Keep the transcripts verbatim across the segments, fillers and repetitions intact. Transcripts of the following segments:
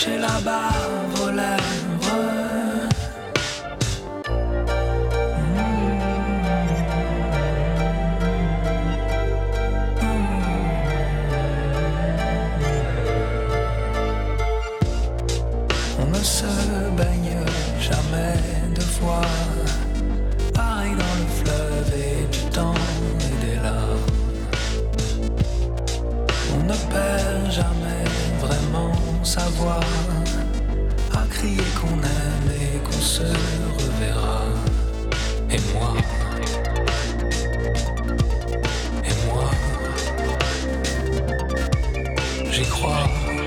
j'ai la barbe aux lèvres. On ne se baigne jamais deux fois, pareil dans le fleuve et du temps et des larmes. On ne perd jamais vraiment sa voix, à crier qu'on aime et qu'on se reverra. Et moi, et moi, j'y crois.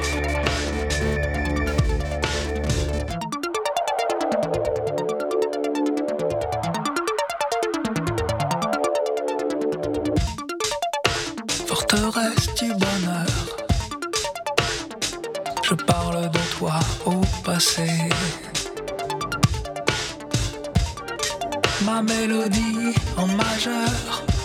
Forteresse du bonheur, je parle de toi au passé. Ma mélodie en majeur,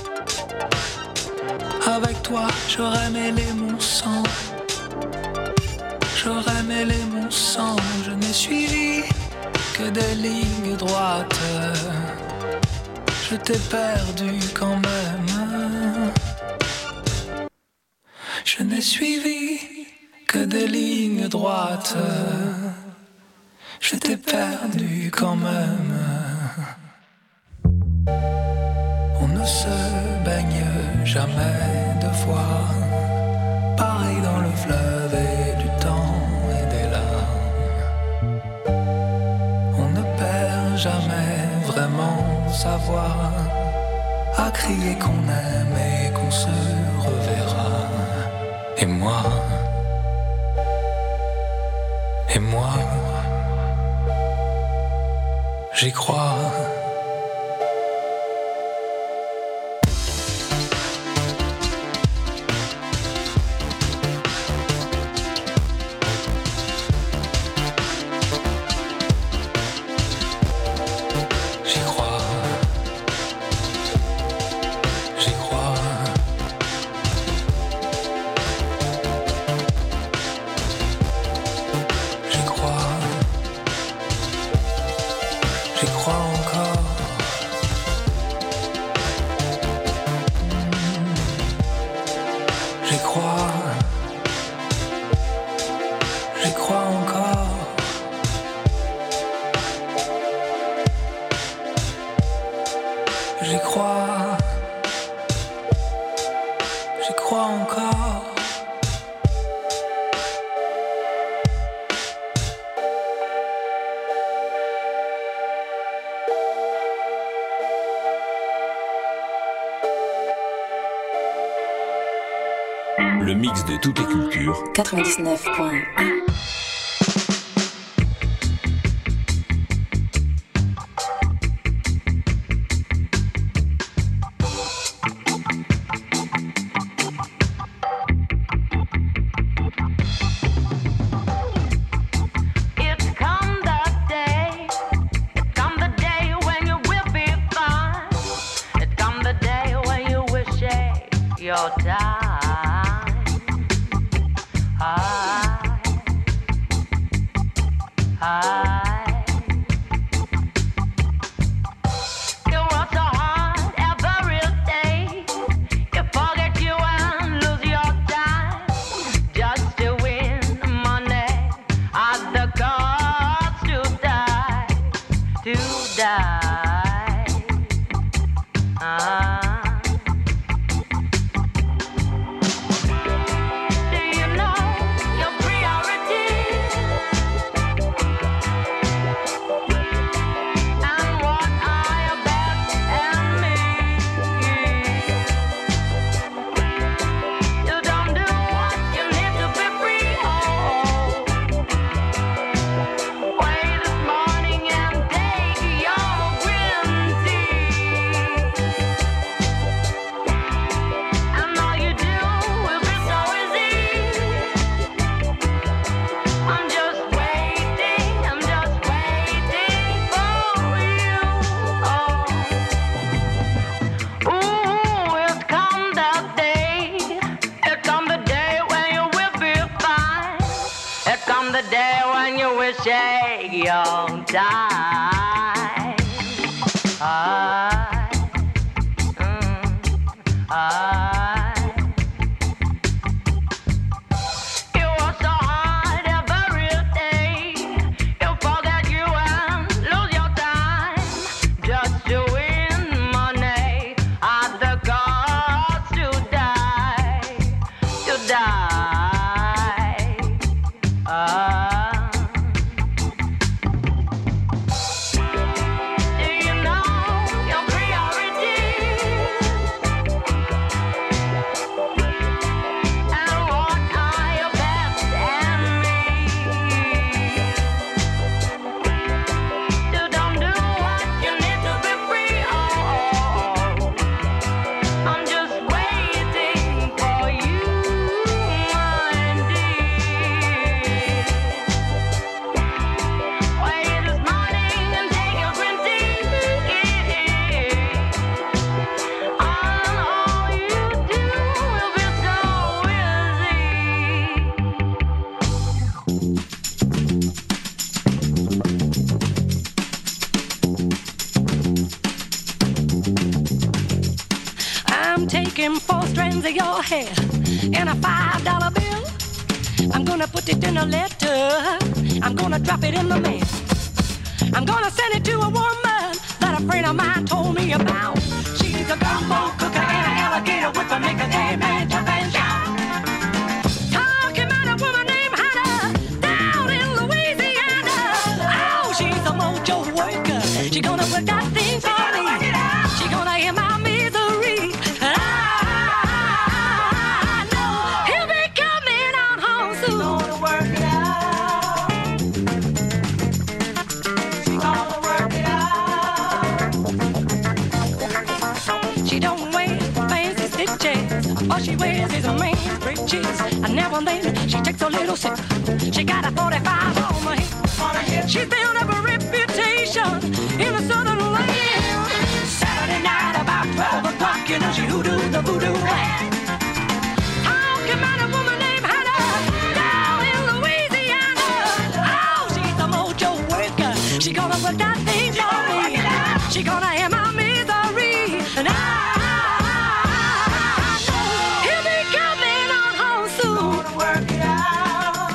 avec toi j'aurais mêlé mon sang. J'aurais mêlé mon sang, je n'ai suivi que des lignes droites. Je t'ai perdu quand même. Je n'ai suivi que des lignes droites. Je t'ai perdu quand même. On ne se baigne jamais deux fois, pareil dans le fleuve et du temps et des larmes. On ne perd jamais vraiment sa voix, à crier qu'on aime et qu'on se reverra. Et moi, et moi, j'y crois. Le mix de toutes les cultures. quatre-vingt-dix-neuf point un. Your time, I, I, you work so hard every day, you forget you and lose your time, just to win money at the cost to die, to die, I. the day when you wish you'll die. I, mm, I. You work so hard every day, you forget you and lose your time just to win money at the cost to die, to die. Ah. Do you know your priorities and what are your best enemies? You don't do what you need to be free. Oh, I'm just waiting for you, my dear. Wait this morning and take your green tea. And all you do will be so I'm taking four strands of your hair in a five dollar bill. I'm gonna put it in a letter. I'm gonna drop it in the mail. I'm gonna send it to a woman that a friend of mine told me about. She's a gumbo cooker and an alligator whipper, make a gay man jump and shout. Talking about a woman named Hannah down in Louisiana. Oh, she's a mojo worker. She gonna work that thing for me. She gonna hear my misery. And I know he'll be coming on home soon. Gonna work it out. She gonna work it out. She don't wear fancy stitches. All she wears is a man's breeches. And now and then she takes a little sip. She got a forty-five on my hip. She's built up a reputation in the southern land. Saturday night about twelve o'clock, you know she hoodoo the voodoo land. Talking about a woman named Hannah down in Louisiana. Oh, she's a mojo worker. She gonna work that thing for me. She gonna hear my misery. And I know he'll be coming on home soon. Gonna work it out.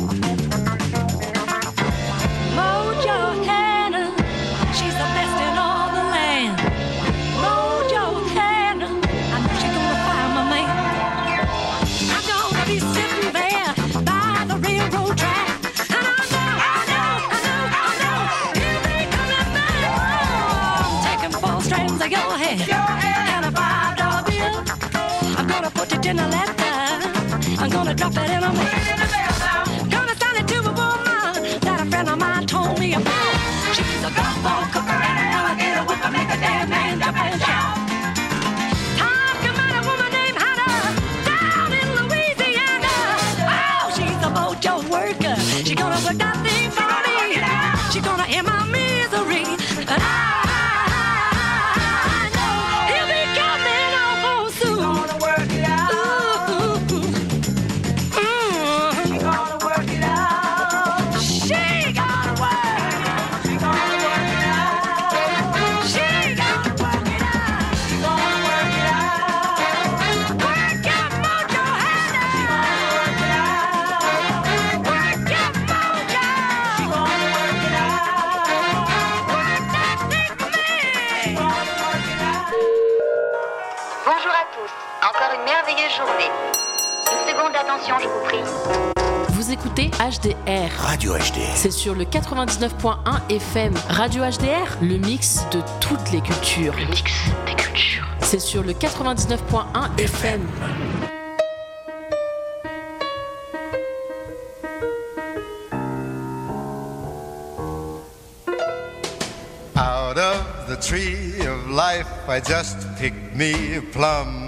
Mojo Hannah, she's the best in all the land. Mojo Hannah, I know she's gonna find my man. I'm gonna be sitting there by the railroad track. And I know, I know, I know, I know, he'll be coming back. Oh, I'm taking four strands of your hair and a five dollar bill. I'm gonna put it in a letter. I'm gonna drop it in a mail. Gonna send it to a woman that a friend of mine told me about. She's a gumbo cooker and an alligator whipper, make a damn man jump and shout. Talking about a woman named Hannah down in Louisiana. Oh, she's a mojo worker. She gonna work that thing for me. She gonna hear my misery. And I know he'll be coming on home soon. Gonna work it out. Ooh, mm. She gonna work it out. She gonna work. She gonna work it out. She gonna work it out. She gonna work it out. Work your mojo, Hannah. She gonna work it out. Work your mojo. She gonna work it out. Work that thing for me. She gonna work it out. Bonjour à tous, encore une merveilleuse journée. Une seconde d'attention, je vous prie. Vous écoutez H D R. Radio H D R. C'est sur le quatre-vingt-dix-neuf point un F M. Radio H D R, le mix de toutes les cultures. Le mix des cultures. C'est sur le quatre-vingt-dix-neuf point un F M. Out of the tree of life, I just picked me a plum.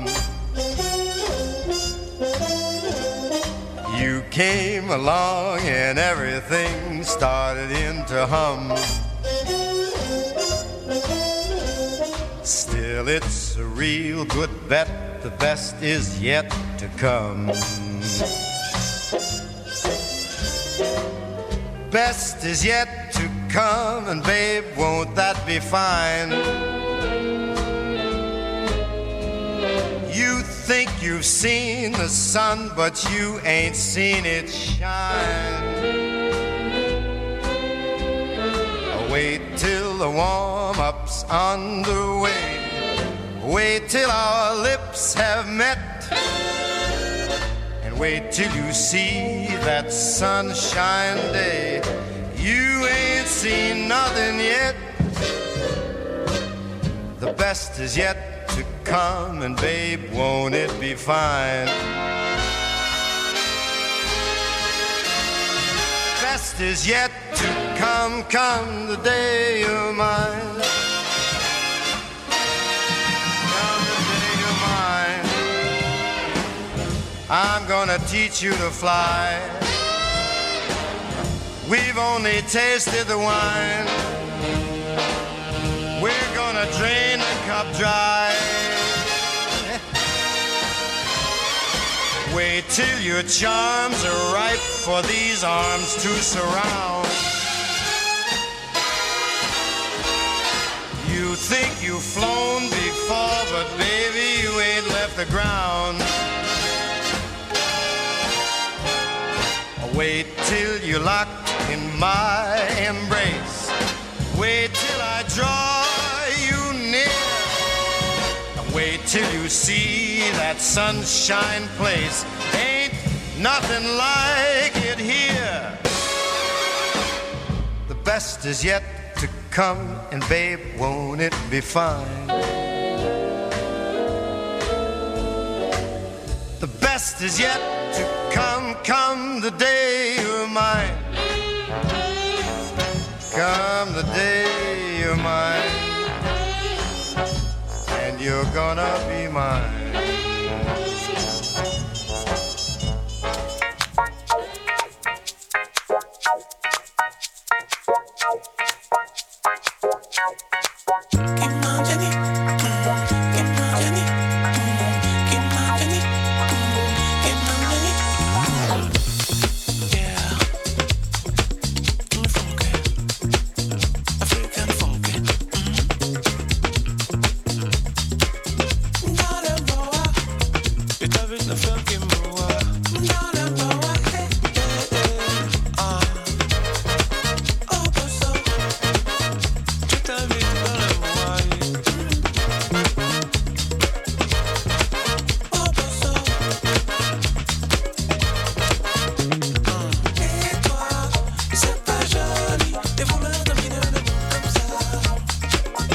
You came along and everything started in to hum. Still, it's a real good bet, the best is yet to come. best is yet to come, and babe, won't that be fine? You think you've seen the sun, but you ain't seen it shine. Wait till the warm-up's underway. Wait till our lips have met. And wait till you see that sunshine day. You ain't seen nothing yet. The best is yet to come, and babe, won't it be fine? Best is yet to come, come the day you're mine. Come the day you're mine. I'm gonna teach you to fly. We've only tasted the wine. We're gonna drain the cup dry. Wait till your charms are ripe for these arms to surround. You think you've flown before, but baby, you ain't left the ground. Wait till you're locked in my embrace. Wait till I draw you near. Wait till you see that sunshine place. Ain't nothing like it here. The best is yet to come, and babe, won't it be fine? The best is yet to come, come the day you're mine. Come the day you're mine, and you're gonna be mine.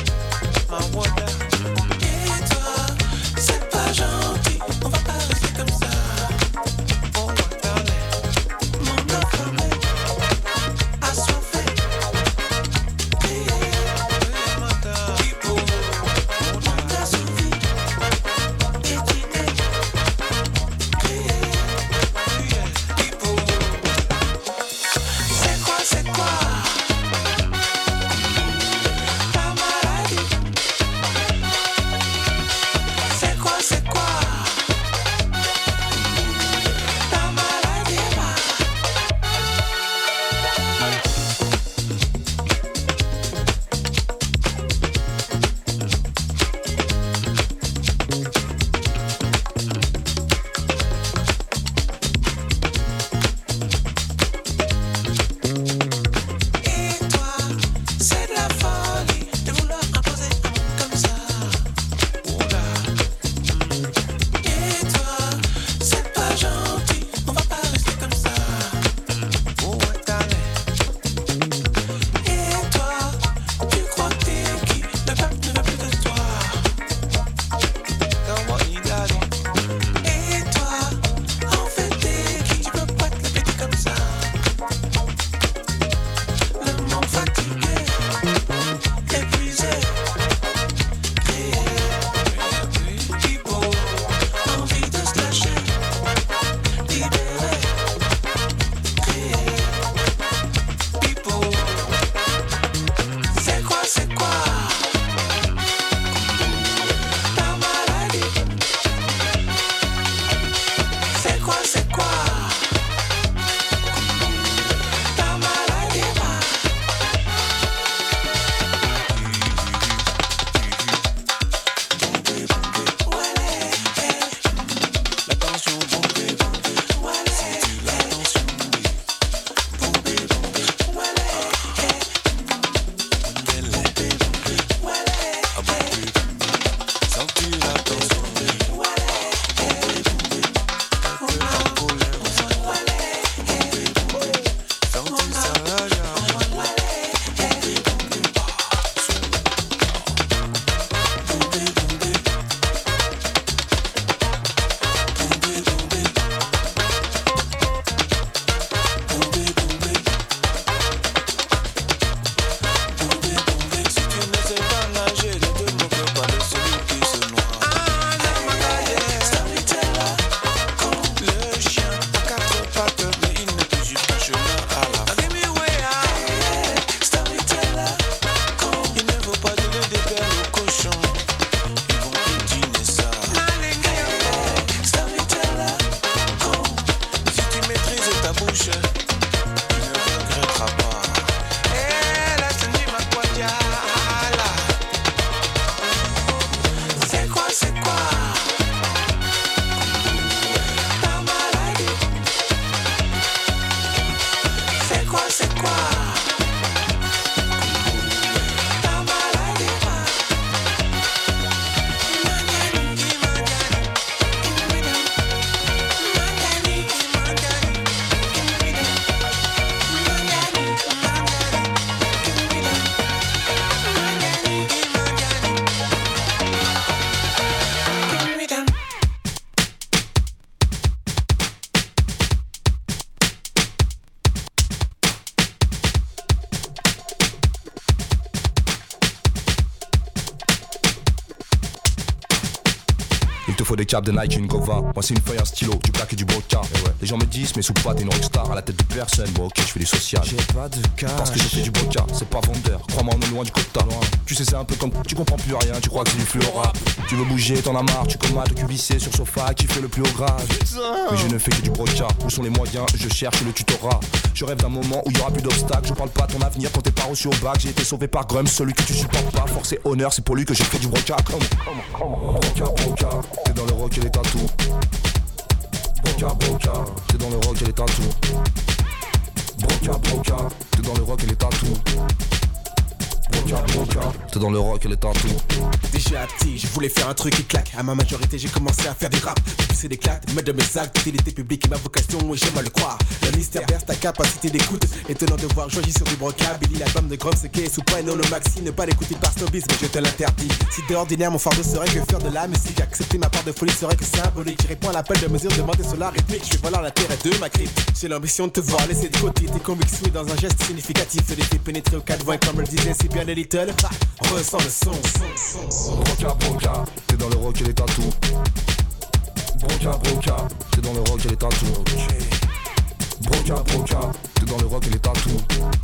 Et toi, c'est pas gentil, on va pas rester comme faut des caps de Nike et une Gova. Moi c'est une feuille, un stylo, du black et du broca. Ouais. Les gens me disent mais sous quoi t'es une rockstar à la tête de personne. Bon ok je fais du social. J'ai pas de cash. Parce que je fais du broca, c'est pas vendeur. Crois-moi on est loin du quota. Loin. Tu sais c'est un peu comme tu comprends plus rien, tu crois que c'est du flux au rap. Tu veux bouger, t'en as marre, tu commates au Q V C sur sofa qui fait le plus haut grade. Mais je ne fais que du broca. Où sont les moyens? Je cherche le tutorat. Je rêve d'un moment où il y aura plus d'obstacles. Je parle pas de ton avenir quand t'es pas reçu au bac. J'ai été sauvé par Grums, celui que tu supportes pas. Force et honneur, c'est pour lui que j'ai fait du broca. Come, come, come. Broca, broca. T'es dans le rock et les tatous. Broca, broca. T'es dans le rock et les tatous. Broca, broca. T'es dans le rock et les tatous. Broca, broca. T'es dans le rock et les tatous. Déjà petit, je voulais faire un truc qui claque. À ma majorité, j'ai commencé à faire du rap. De pousser des claques, de mettre de mes actes, d'utilité publique et ma vocation, et j'aime à le croire. Le mystère berce ta capacité d'écoute. Étonnant de voir Joji sur du broca. Billy, l'album de Grums, qui est sous pas et non le maxi. Ne pas l'écouter par snobisme, je te l'interdis. Si d'ordinaire, mon fardeau serait que faire de la musique. Accepter ma part de folie serait que symbolique. Je réponds à l'appel de mesure demandé sur la rythmique. Je vais voler la terre et de ma crypte. J'ai l'ambition de te voir laisser de côté tes convictions et dans un geste significatif. De les faire pénétrer aux quatre vents, comme le disait si bien les Little. Ressens le son. Broca, broca, t'es dans le rock et les tatous. Broca, broca, t'es dans le rock et les tatous. Broca, broca, t'es dans le rock et les tatous.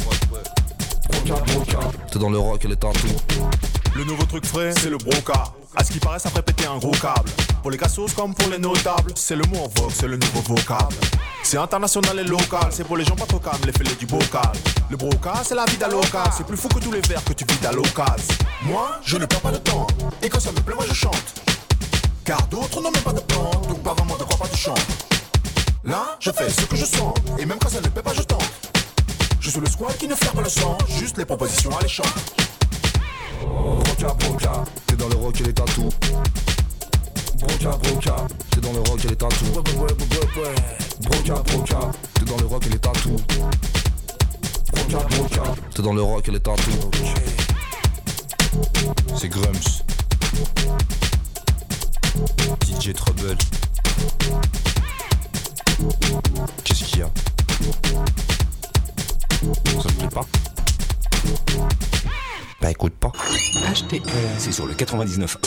Broca, broca, t'es dans le rock et les tatous. Le nouveau truc frais, c'est le broca. À ce qui paraît, ça ferait péter un gros câble. Pour les cassos comme pour les notables, c'est le mot en vogue, c'est le nouveau vocable. C'est international et local, c'est pour les gens pas trop calmes, les fêlés du bocal. Le broca, c'est la vie d'Aloca, c'est plus fou que tous les vers que tu vis à l'occasion. Moi, je ne perds pas de temps, et quand ça me plaît, moi je chante. Car d'autres n'ont même pas de plan, donc pas vraiment de quoi pas tu chantes. Là, je fais ce que je sens, et même quand ça ne plaît pas, je tente. Je suis le squad qui ne flaire pas le sang, juste les propositions alléchantes. Broca, broca, t'es dans le rock et les tatous. Broca, broca, t'es dans le rock et les tatous. Broca, broca, t'es dans le rock et les tatous. Broca, broca, t'es dans le rock et les tatous. C'est Grums, D J Trouble. Qu'est-ce qu'il y a? Ça te plaît pas? Bah écoute pas. H T L, c'est sur le quatre-vingt-dix-neuf.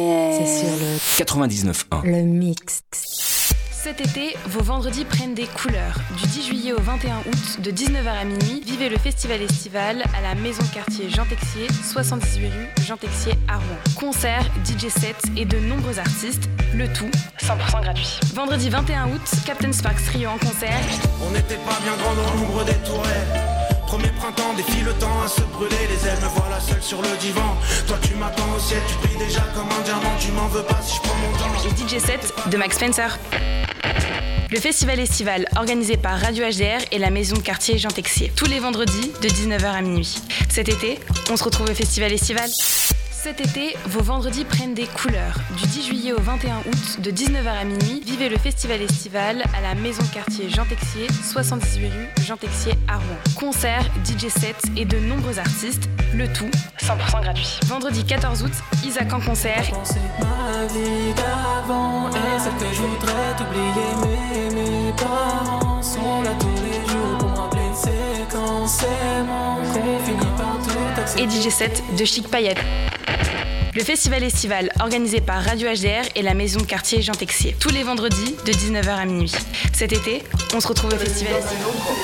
D R. C'est sur le quatre-vingt-dix-neuf un. Le mix. Cet été, vos vendredis prennent des couleurs. Du dix juillet au vingt et un août, de dix-neuf heures à minuit, vivez le festival estival à la maison quartier Jean Texier, soixante-dix-huit rue Jean Texier à Rouen. Concerts, D J sets et de nombreux artistes, le tout cent pour cent gratuit. Vendredi vingt et un août, Captain Sparks Trio en concert. On n'était pas bien grand dans l'ombre des tourelles. Premier printemps, défie le temps à se brûler les ailes. Me voilà seul sur le divan. Toi tu m'attends au ciel, tu brilles déjà comme un diamant. Tu m'en veux pas si je prends mon temps. Et D J set de Max Spencer. Le festival estival organisé par Radio H D R et la maison de quartier Jean Texier. Tous les vendredis de dix-neuf heures à minuit. Cet été, on se retrouve au festival estival. Cet été, vos vendredis prennent des couleurs. Du dix juillet au vingt et un août, de dix-neuf heures à minuit, vivez le festival estival à la maison de quartier Jean Texier, soixante-dix-huit rue Jean Texier à Rouen. Concerts, D J sets et de nombreux artistes, le tout cent pour cent gratuit. Vendredi quatorze août, Isaac en concert. Ma vie d'avant est celle que je voudrais t'oublier, mais mes parents sont là tous les jours pour me rappeler c'est quand c'est mon qu'on finit par tout accepter. Et D J set de Chic Paillette. Le festival estival organisé par Radio H D R et la maison de quartier Jean Texier. Tous les vendredis de dix-neuf heures à minuit. Cet été, on se retrouve au festival estival.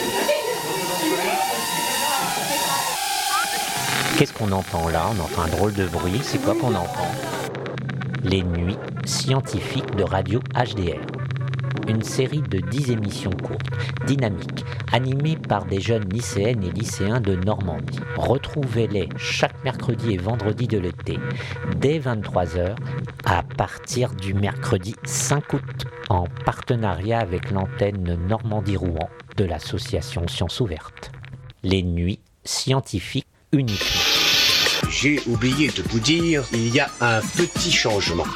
Qu'est-ce qu'on entend là? On entend un drôle de bruit. C'est quoi qu'on entend? Les nuits scientifiques de Radio H D R. Une série de dix émissions courtes, dynamiques, animées par des jeunes lycéennes et lycéens de Normandie. Retrouvez-les chaque mercredi et vendredi de l'été, dès vingt-trois heures, à partir du mercredi cinq août, en partenariat avec l'antenne Normandie-Rouen de l'association Sciences Ouvertes. Les nuits scientifiques uniquement. J'ai oublié de vous dire, il y a un petit changement.